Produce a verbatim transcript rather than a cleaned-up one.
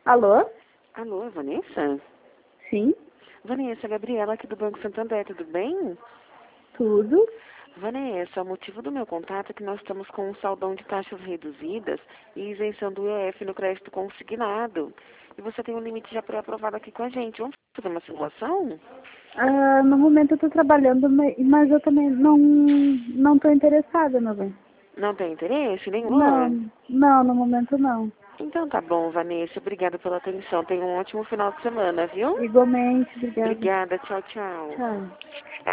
Alô? Alô, Vanessa? Sim, Vanessa, Gabriela aqui do Banco Santander, tudo bem? tudo. Vanessa, o motivo do meu contato é que nós estamos com um saldão de taxas reduzidas e isenção do I E F no crédito consignado. E você tem um limite já pré-aprovado aqui com a gente. Vamos fazer uma simulação? Ah, no momento eu tô trabalhando, ma- mas eu também não não tô interessada, meu bem. Não tem interesse? Nenhum? Não, não, no momento não. Então tá bom, Vanessa. Obrigada pela atenção. Tenha um ótimo final de semana, viu? Igualmente, obrigada. Obrigada. Tchau, tchau. Tchau.